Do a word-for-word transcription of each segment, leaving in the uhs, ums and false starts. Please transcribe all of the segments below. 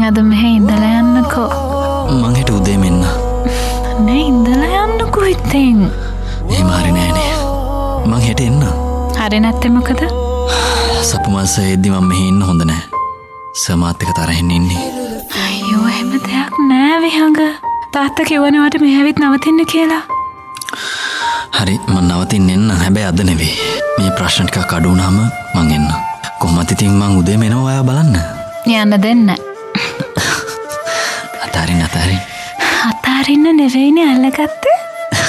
අද මෙහෙ ඉඳලා යන්නකෝ. මං හිට උදේ මෙන්න. නේ ඉඳලා යන්නකෝ ඉතින්. එහෙම හරි නෑනේ. මං හෙට එන්න. හරි නැත්තේ මොකද? සපුමල්සෙද්දි මම මෙහෙ ඉන්න හොඳ නෑ. සමාත් එක තරහින් ඉන්නේ. අයියෝ එහෙම දෙයක් නෑ විහඟ. තාත්තා කිව්වනේ වට මෙහෙ ඇවිත් නවතින්න කියලා. හරි මං නවතින්න එන්න. හැබැයි අද නෙවෙයි. මේ ප්‍රශ්න ටිකක් අඩු වුණාම මං එන්න. කොහොමද ඉතින් මං උදේ මෙනවා ඔයා බලන්න. යන්න දෙන්න. අතාරින්න අතාරින්න. අතාරින්න නෙවෙයිනේ අල්ලගත්තේ.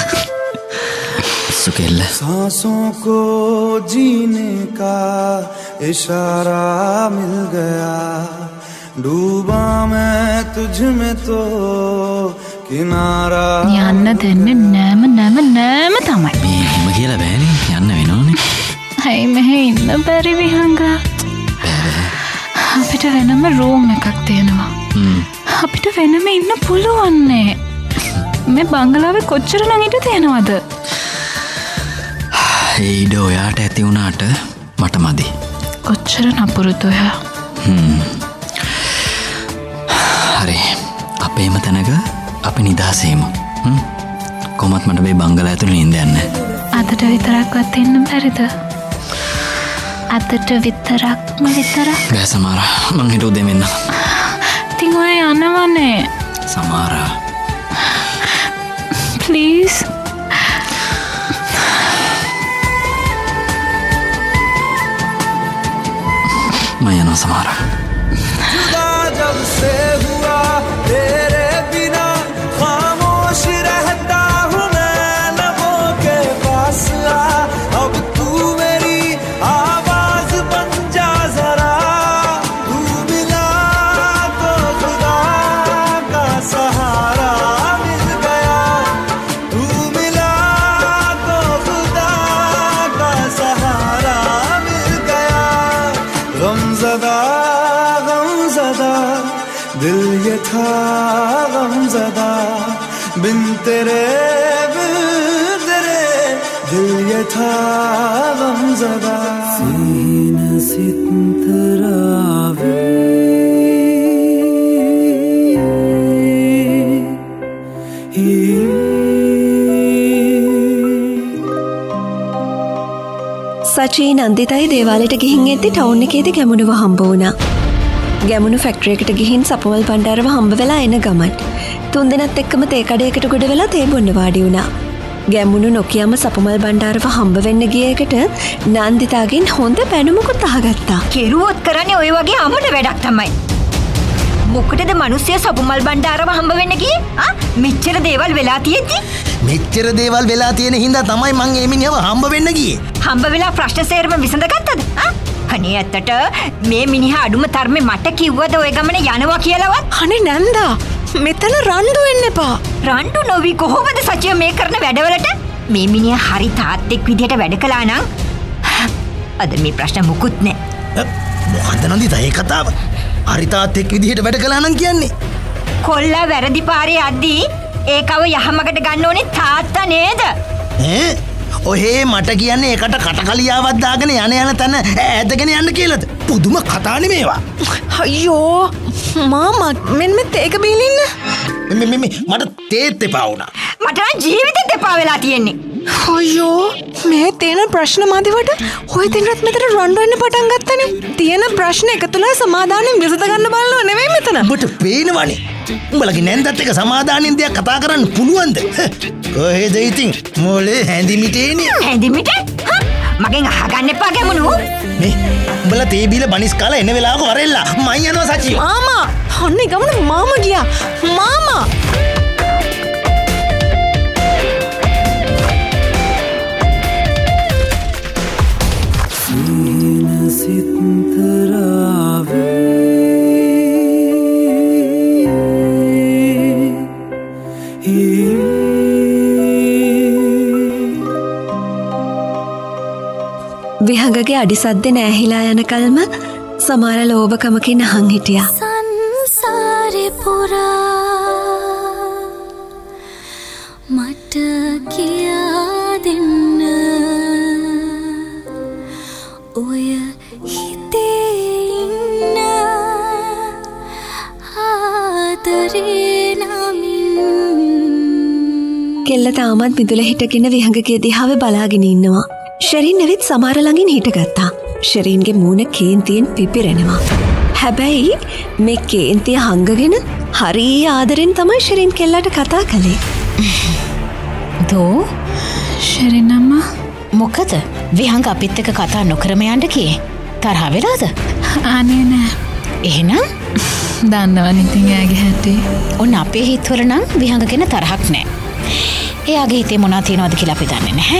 सुकेल सांसों को जीने का इशारा मिल गया डूबा मैं तुझ में तो किनारा යන්න දෙන්නේ නෑම නෑම නෑම තමයි. මේ හිම කියලා බෑනේ යන්න වෙනවනේ. හයි මෙහෙ ඉන්න බැරි විහංග. අපිට වෙනම රූම් එකක් තියෙනවා. අපිට වෙනම ඉන්න පුළුවන්නේ. මේ බංගලාවේ කොච්චර නම් ඉඳ තියෙනවද? ඒ ඉඩ ඔයාට ඇති වුණාට මට මදි. කොච්චර නපුරුද ඔයා? හ්ම්. හරි. අපේම තැනක අපි නිදාසෙමු. හ්ම්. කොහොමත් මට මේ බංගලා ඇතුළේ නිින්ද යන්නේ. අදට විතරක්වත් ඉන්න බැරිද? අදට විතරක්ම විතරක්. බෑ සමාරා. මං හිතුව උදේ මෙන්න. ඉතින් ඔය යනවනේ. සමාරා. ප්ලීස්. मैं ना समारा जुदा जब से हुआ तेरे बिना खामोश रहता हूँ मैं लबों के पास आ अब तू मेरी आवाज बन जा जरा तू मिला तो खुदा का सहारा मिल गया तू मिला तो खुदा का सहारा मिल गया गमज़दा गमज़दा दिल ये था गमज़दा बिन तेरे बिन तेरे दिल ये था गमज़दा सीने सितरावे සචී නන්දිතයි දේවාලයට ගිහින් එද්දි ටවුන් එකේදී ගැමුණුව හම්බ වුණා. ගැමුණු ෆැක්ටරි එකට ගිහින් සපුමල් බණ්ඩාරව හම්බ වෙලා එන ගමන් තුන්දෙනාත් එක්කම තේ කඩේකට ගොඩ වෙලා තේ බොන්න වාඩි වුණා. ගැමුණු නොකියම සපුමල් බණ්ඩාරව හම්බ වෙන්න ගිය එකට නන්දිතාගෙන් හොඳ පැනුමකුත් අහගත්තා. කෙරුවොත් කරන්නේ ඔය වගේ අමන වැඩක් තමයි. මොකටද මිනිස්සු සපුමල් බණ්ඩාරව හම්බ වෙන්න ගියේ? ආ මෙච්චර දේවල් වෙලා තියෙද්දි මෙච්චර දේවල් වෙලා තියෙන හින්දා තමයි මං මේ මිනිහව හම්බ වෙන්න ගියේ. හම්බ වෙලා ප්‍රශ්න සේරම විසඳගත්තද? ආ අනේ ඇත්තට මේ මිනිහා අඩුම තරමේ මට කිව්වද ඔය ගමනේ යනවා කියලාවත්? අනේ නැන්දා මෙතන රණ්ඩු වෙන්න එපා. රණ්ඩු නොවි කොහොමද සචිය මේ කරන වැඩවලට? මේ මිනිහා හරි තාත්තෙක් විදියට වැඩ කළා නම් අද මේ ප්‍රශ්න මුකුත් නෑ. මොකද්ද නන්දිතා ඒ කතාව? හරි තාත්තෙක් විදියට වැඩ කළා නම් කියන්නේ? කොල්ලා වැරදි පාරේ යද්දී ඒකව යහමකට ගන්න ඕනේ තාත්තා නේද? ඈ ඔහේ මට කියන්නේ ඒකට කටකලියාවක් දාගෙන යන යන තැන ඈතගෙන යන්න කියලාද? පුදුම කතානේ මේවා. අයියෝ මාමා මෙන්න මේ තේක බීලින්න. මේ මේ මට තේත් එපා වුණා. මට නම් ජීවිතෙත් එපා වෙලා තියෙන්නේ. අයියෝ මේ තේන ප්‍රශ්න මදිවට ඔය දෙන්නත් මෙතන රණ්ඩු වෙන්න පටන් ගත්තනේ. තියෙන ප්‍රශ්න එකතුලා සමාදානෙන් විසඳ ගන්න බලනව නෙවෙයි මෙතන. ඔබට පේනවනේ. උඹලගේ නැන්දත් එක සමාදානෙන් දෙයක් කතා කරන්න පුළුවන්ද? කොහෙද ඉතින් මොලේ හැඳිමිටේනේ. හැඳිමිට? හා මගෙන් අහගන්න එපා ගැමුණු. මේ උඹලා තේ බීලා බනිස් කාලා එන වෙලාවක වරෙල්ලා මං යනවා සචිව. මාමා අනේ ගමන මාමා ගියා. මාමා විහඟගේ අඩිසද්දේ නෑහිලා යන කල්ම සමාර ලෝභකමකින් අහන් හිටියා. සංසාරේ පුරා මට කියා දෙන්න ඔය හිතේ ඉන්න ආ කෙල්ල තාමත් මිදුල හිටගෙන විහඟගේ දිහාව බලාගෙන ඉන්නවා. ෂෙරින් ඇවිත් සමහර ළඟින් හිටගත්තා. ෂෙරින්ගේ මූණ කේන්තියෙන් පිපිරෙනවා. හැබැයි මේ කේන්තිය හංගගෙන හරි ආදරෙන් තමයි ෂෙරින් කෙල්ලට කතා කළේ. දෝ ෂෙරින් අම්මා මොකද විහඟ අපිත් එක්ක කතා නොකරම යන්න කියේ? තරහ වෙලාද? අනේ නෑ. එහෙනම් දන්නවනේ ඉතින් එයාගේ හැටි. ඔන්න අපේ හිතවල නම් විහඟ ගැන තරහක් නෑ. එයාගේ හිතේ මොනවා තියෙනවද කියලා අපි දන්නේ නැහැ.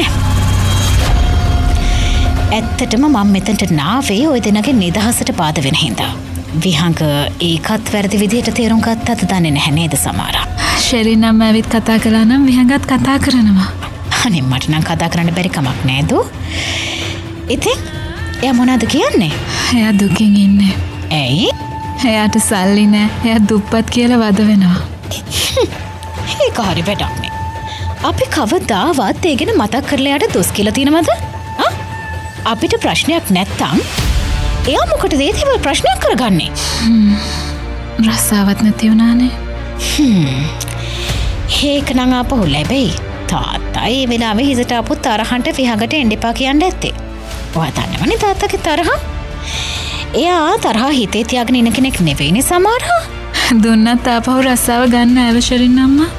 ඇත්තටම මම මෙතනට නාවේ ওই දෙනගේ නිදහසට බාධා වෙන හින්දා. විහඟ ඒකත් වැරදි විදිහට තේරුම් ගත්තත් දන්නේ නැහැ නේද සමහරා. ෂෙරින් අම්මා ඇවිත් කතා කළා නම් විහඟත් කතා කරනවා. අනේ මට නම් කතා කරන්න බැරි කමක් නෑ දෝ. ඉතින් එයා මොනවද කියන්නේ? එයා දුකින් ඉන්නේ. ඇයි? එයාට සල්ලි නෑ. එයා දුප්පත් කියලා වද වෙනවා. ඒක හරි වැඩක් නේ. අපි කවදාවත් ඒ ගැන මතක් කරලා යාට දොස් කියලා තියෙනවද? ආ? අපිට ප්‍රශ්නයක් නැත්තම් එයා මොකටද ඒ දේවල් ප්‍රශ්නයක් කරගන්නේ? හ්ම්. රසාවත් නැති වුණානේ. හ්ම්. ඒක නම් ආපහු ලැබෙයි. තාත්තා ඒ වෙලාවේ හිසට ආපු තරහන්ට විහඟට එන්න එපා කියන්න ඇත්තේ. ඔයා දන්නවනේ තාත්තගේ තරහ? එයා තරහ හිතේ තියාගෙන ඉන්න කෙනෙක් නෙවෙයිනේ සමහරා. දුන්නත් ආපහු රසාව ගන්න ඇව ෂෙරින් අම්මා.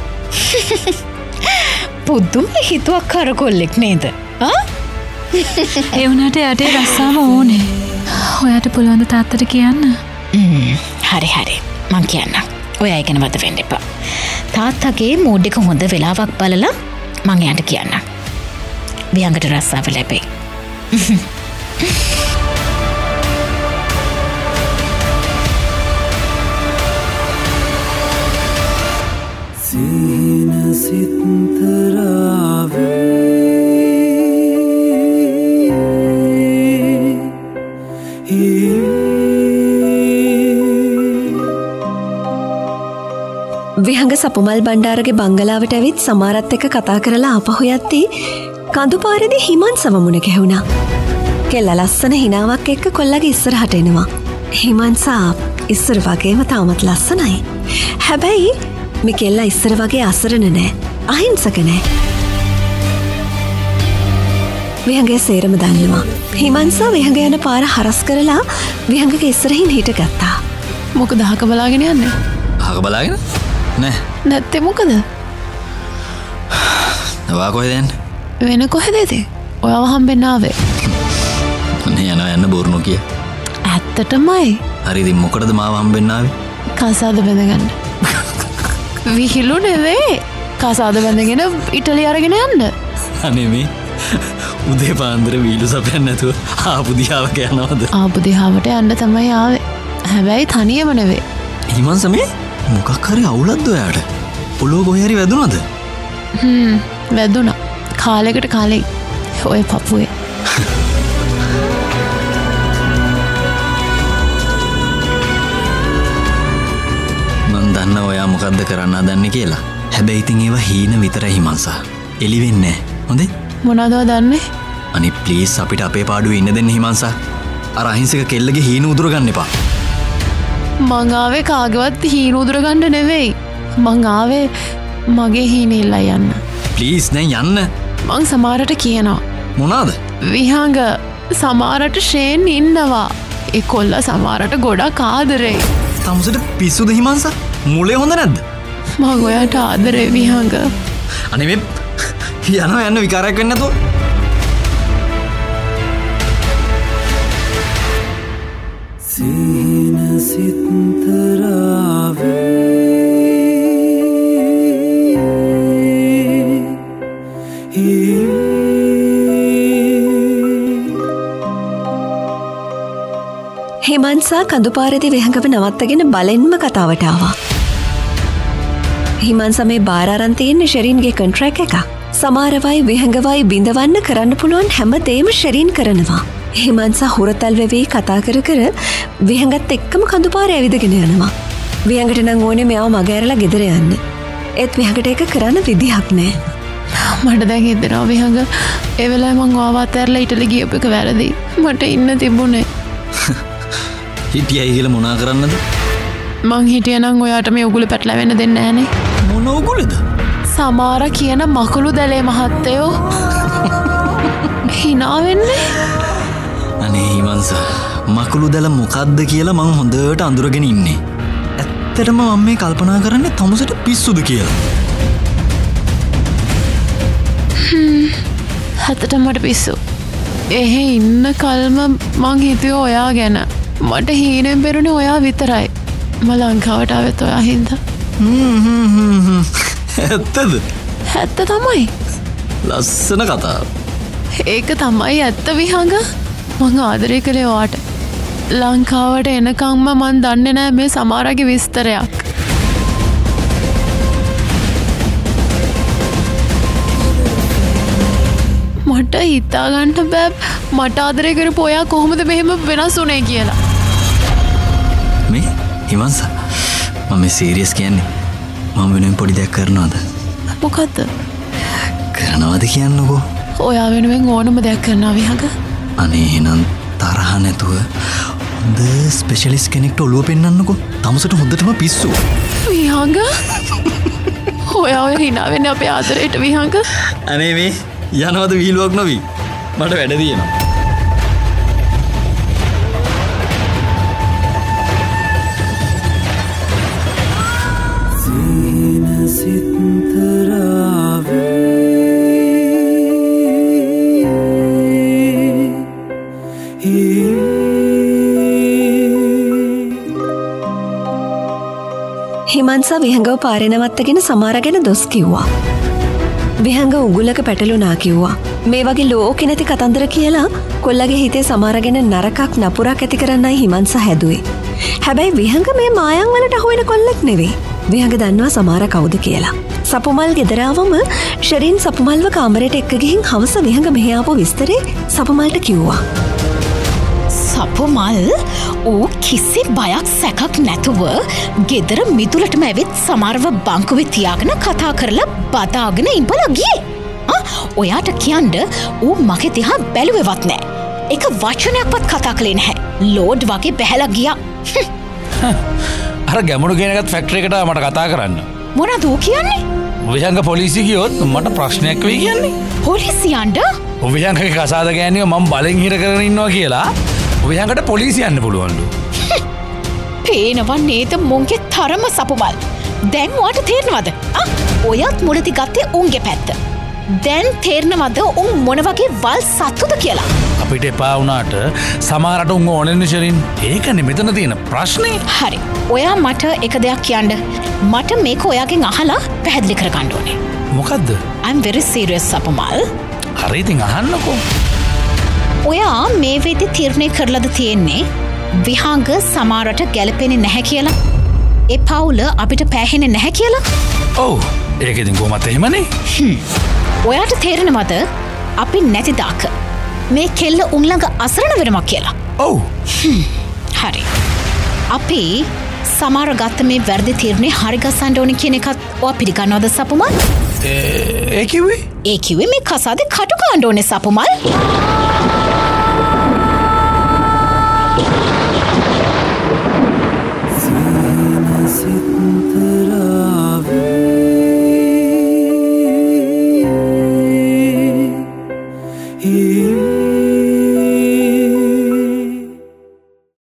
පුදුම හිතුවක්කාර කොල්ලෙක් නේද? ආ? ඒ වුණාට යාට රසාව ඕනේ. ඔයාට පුළුවන් ද තාත්තට කියන්න? හ්ම්. හරි හරි. මං කියන්නම්. ඔයා ගැන වද වෙන්න එපා. තාත්තගේ මූඩ් එක හොඳ වෙලාවක් බලලා මං එයාට කියන්නම්. විහඟට රස්සාව ලැබෙයි. සීන සිත්තරාවේ විහඟ සපුමල් බණ්ඩාරගේ බංගලාවට ඇවිත් සමාරත් එක්ක කතා කරලා ආපහු යද්දී කඳු පාරේදී හිමන්සව මුණ ගැහුණා. කෙල්ල ලස්සන හිනාවක් එක්ක කොල්ලගේ ඉස්සරහට එනවා. හිමන්සා ඉස්සර වගේම තාමත් ලස්සනයි. හැබැයි මේ කෙල්ල ඉස්සර වගේ අසරණ නෑ. අහිංසක නෑ. විහඟේ සේරම දන්නවා. හිමන්සා විහඟ යන පාර හරස් කරලා විහඟගේ ඉස්සරහින් හිටගත්තා. මොකද අහක බලාගෙන යන්නේ? අහක බලාගෙන? නෑ. නැත්තේ මොකද? ඔයා කොහෙද යන්නේ? වෙන කොහෙද ඉතින්? ඔයාව හම්බෙන්න ආවේ. නේ යනවා යන්න බොරු නොකිය. ඇත්තටමයි. හරි ඉතින් මොකටද මාව හම්බෙන්න ආවේ? කසාද බැඳගන්න. විහිළු නෙවෙයි. කසාද බැඳගෙන ඉටලිය අරගෙන යන්න. අනේ මේ උදේ පාන්දර වීලු සපයන්න නැතුව ආපු දිහාවක යනවද? ආපු දිහාවට යන්න තමයි ආවේ. හැබැයි තනියම නෙවෙයි. හිමන්ස මේ මොකක් හරි අවුලක්ද ඔයාට? පොළොව කොහේ හරි වැදුනද? හ්ම් වැදුනා. කාලයකට කාලෙයි ඔය පපුවේ. මන් දන්න ඔයා මොකද්ද කරන්න හදන්නේ කියලා. හැබැයි ඉතින් ඒවා හීන විතරයි හිමන්සා. එලි වෙන්නේ නැහැ. හොඳේ? මොනවද දන්නේ? අනේ ප්ලීස් අපිට අපේ පාඩුවේ ඉන්න දෙන්න හිමන්සා. අර අහිංසක කෙල්ලගේ හීන උදුර ගන්න එපා. මං ආවේ කාගවත් හීන උදුර ගන්න නෙවෙයි. මං ආවේ මගේ හීන ඉල්ලා යන්න. ප්ලීස් දැන් යන්න. මං සමහරට කියනවා. මොනවාද? විහඟ සමහරට ෂේන් ඉන්නවා. ඒ කොල්ල සමහරට ගොඩක් ආදරෙයි. තමුසට පිස්සුද හිමන්සා? මුලේ හොඳ නැද්ද? මං ඔයාට ආදරේ විහඟ. අනේ මේ යනවා යන්න විකාරයක් වෙන්නේ නැතුව. සීන සිත්තරාවේ හිමන්සා කඳුපාරේදී විහඟව නවත්තගෙන බලෙන්ම කතාවට ආවා. හිමන්සා මේ බාර අරන් තියෙන්නේ ෂෙරින්ගේ කොන්ට්‍රැක්ට් එක. සමහරවයි විහඟවයි බිඳවන්න කරන්න පුළුවන් හැම දෙයක්ම ෂෙරින් කරනවා. හිමන්සා හුරතල් වෙවි කතා කර කර විහඟත් එක්කම කඳුපාරේ ඇවිදගෙන යනවා. විහඟට නම් ඕනේ මෙයාව මග ඇරලා ගෙදර යන්න. ඒත් විහඟට ඒක කරන්න විදිහක් නැහැ. මට දැන් හිතෙනවා විහඟ ඒ වෙලාවේ මං ආව අතහැරලා ඉටලි ගියපු එක වැරදි. මට ඉන්න තිබුණේ. හිටියයි කියලා මොනා කරන්නද? මං හිටියනම් ඔයාට මේ උගුල පැටලෙන්න දෙන්නේ නැහනේ. මොන උගුලද? සමාර කියන මකුළු දැලේ මහත්තයෝ හිනා වෙන්නේ. අනේ හිමන්ස මකුළු දැල මොකද්ද කියලා මං හොඳට අඳුරගෙන ඉන්නේ. ඇත්තටම මම මේ කල්පනා කරන්නේ තමුසට පිස්සුද කියලා. හතට මට පිස්සු. එහෙ ඉන්න කල්ම මං හිතුවේ ඔයා ගැන. මට හීනෙන් බැරුණේ ඔයා විතරයි. මම ලංකාවට ආවෙත් ඔයා හින්දා. ඇත්තද? ඇත්ත තමයි. ලස්සන කතාව. ඒක තමයි ඇත්ත විහඟ. මං ආදරය කළේ ඔයාට. ලංකාවට එනකම්ම මං දන්නේ නෑ මේ සමාරගේ විස්තරයක්. මට හිතාගන්න බෑ මට ආදරය කරපු ඔයා කොහොමද මෙහෙම වෙනස් වුනේ කියලා. මේ හිමන්ස මම සීරියස් කියන්නේ මම වෙනුවෙන් පොඩි දෙයක් කරනවද? මොකද්ද? කරනවද කියන්නකෝ. ඔයා වෙනුවෙන් ඕනම දෙයක් කරනවා විහඟ. අනේ එහෙනම් තරහ නැතුව හොඳ ස්පෙෂලිස්ට් කෙනෙක්ට ඔළුව පෙන්නන්නකෝ. තමුසට හොඳටම පිස්සු. විහඟ ඔයා ඔය hina වෙන්නේ අපේ ආදරේට විහඟ. අනේ මේ යනවද විහිළුවක් නොවි. මට වැඩ තියෙනවා. හිමන්සා විහඟව පාරෙනවත්තගෙන සමාර ගැන දොස් කිව්වා. විහඟ උගුලක පැටලුනා කිව්වා. මේ වගේ ලෝකෙ නැති කතන්දර කියලා කොල්ලගේ හිතේ සමාරගෙන නරකක් නපුරක් ඇති කරන්නයි හිමන්සා හැදුවේ. හැබැයි විහඟ මේ මායන් වලට අහුවෙන කොල්ලෙක් නෙවෙයි. විහඟ දන්නවා සමාර කවුද කියලා. සපුමල් ගෙදරාවම ෂෙරින් සපුමල්ව කාමරයට එක්ක ගිහින් හවස විහඟ මෙහි ආපු විස්තරේ සපුමල්ට කිව්වා. සපුමල් ඌ කිසි බයක් සැකක් නැතුව ගෙදර මිදුලටම ඇවිත් සමහරව බංකුවේ තියාගෙන කතා කරලා බදාගෙන ඉඹලා ගියේ. ඔයාට කියන්න ඌ මගේ දිහා බැලුවේවත් නෑ. එක වචනයක්වත් කතා කළේ නැහැ. ලෝඩ් වගේ බැහැලා ගියා. අර ගැමුණු කෙනෙක්වත් ෆැක්ටරි එකට මට කතා කරන්න. මොනවද ඌ කියන්නේ? විහංග පොලිසිය ගියොත් මට ප්‍රශ්නයක් වෙයි කියන්නේ. පොලිසියන්ට? විහංගගේ කසාද ගෑනියෝ මම බලෙන් හිර කරගෙන ඉන්නවා කියලා විහංගට පොලිසිය යන්න පුළුවන්ලු. පේනවා නේද මුන්ගේ තරම සපුමල්. දැන් ඔයාට තේරෙනවද? ආ ඔයත් මුලදී ගත්තේ උන්ගේ පැත්ත. දැන් තේරෙනවද උන් මොන වගේ වල් සත්තුද කියලා? අපිට එපා වුණාට සමහරට උන් ඕනෙන්නේ ෂෙරින්. ඒකනේ මෙතන තියෙන ප්‍රශ්නේ. හරි. ඔයා මට එක දෙයක් කියන්න. මට මේක ඔයාගෙන් අහලා පැහැදිලි කරගන්න ඕනේ. මොකද්ද? I'm very serious සපුමල්. හරි ඉතින් අහන්නකෝ. ඔයා මේ වෙද්දි තීරණය කරලාද තියෙන්නේ විහාංග සමහරට ගැලපෙන්නේ නැහැ කියලා? ඒ පවුල අපිට පෑහෙන්නේ නැහැ කියලා? ඔව්. ඒක ඉතින් කොහොමද එහෙමනේ? හ්ම්. ඔයාට තේරෙනවද අපි නැති දාක මේ කෙල්ල උන් ළඟ අසරණ වෙනවා කියලා? ඔව්. හරි. අපි සමහර ගත්ත මේ වැරදි තීරණේ හරි ගස්සන්න ඕනේ කියන එකත් ඔයා පිළිගන්නවද සපුමල්? ඒ කිව්වේ? ඒ කිව්වේ මේ කසාදේ කටු ගන්න ඕනේ සපුමල්. He